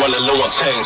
Running low on change.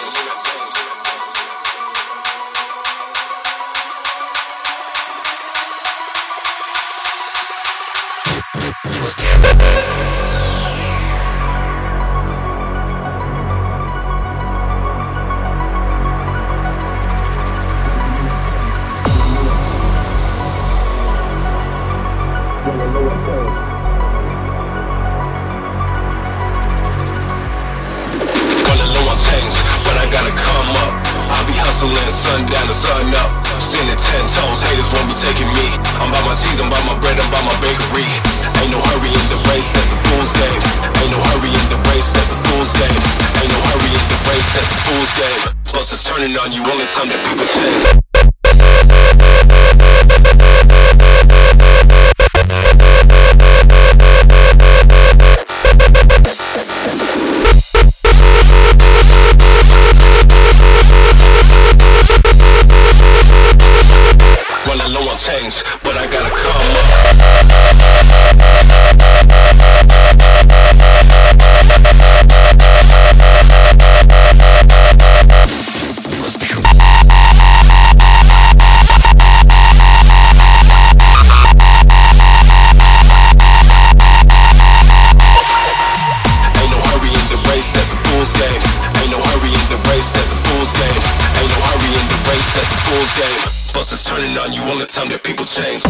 Sundown to sun up, standing 10 toes, haters won't be taking me. I'm by my cheese, I'm by my bread, I'm by my bakery. Ain't no hurry in the race, that's a fool's game. Ain't no hurry in the race, that's a fool's game. Ain't no hurry in the race, that's a fool's game. Busters turning on you, only time that people change. Change, but I gotta come up. Ain't no hurry in the race, that's a fool's game. Ain't no hurry in the race, that's a fool's game. Ain't no hurry in the race, that's a fool's game. Busters turning on you, only time that people change.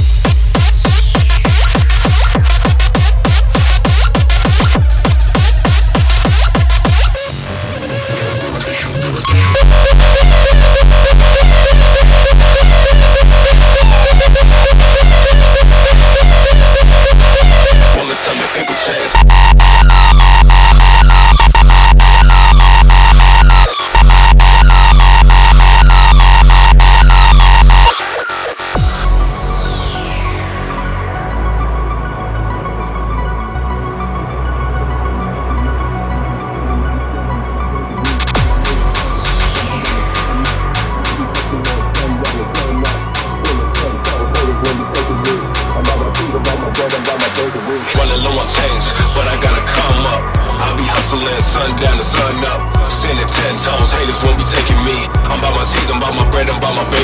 Only time that people change. Running low on change, but I gotta come up. I'll be hustling sundown to sun up, standing 10 toes, haters won't be taking me. I'm by my cheese, I'm by my bread, I'm by my